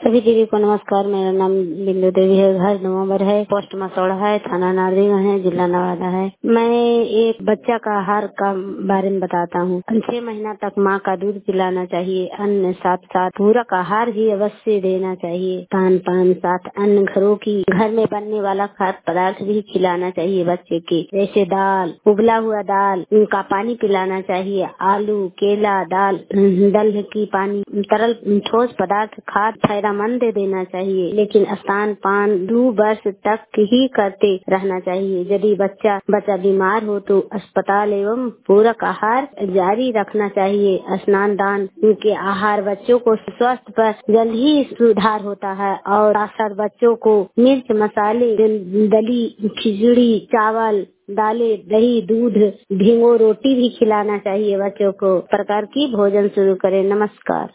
सभी दीदी को नमस्कार। मेरा नाम बिंदु देवी है। घर नवंबर है, पोस्ट मसौड़ा है, थाना नारदीगंज है, जिला नवादा है। मैं एक बच्चा का आहार का बारे में बताता हूँ। 6 महीना तक माँ का दूध पिलाना चाहिए। अन्न साथ साथ पूरक आहार भी अवश्य देना चाहिए। खान पान साथ अन्न घरों की घर में बनने वाला खाद्य पदार्थ भी खिलाना चाहिए बच्चे के, जैसे दाल, उबला हुआ दाल, उनका पानी पिलाना चाहिए। आलू, केला, दाल, दल की पानी, तरल ठोस पदार्थ खाद फायदेमंद देना चाहिए, लेकिन स्तन पान 2 वर्ष तक ही करते रहना चाहिए। यदि बच्चा बीमार हो तो अस्पताल एवं पूरक आहार जारी रखना चाहिए। स्नान दान के आहार बच्चों को स्वास्थ्य पर जल्द ही सुधार होता है। और साथ बच्चों को मिर्च मसाले, दली, खिचड़ी, चावल, दालें, दही, दूध, भिंगो रोटी भी खिलाना चाहिए। बच्चों को प्रकार की भोजन शुरू करें। नमस्कार।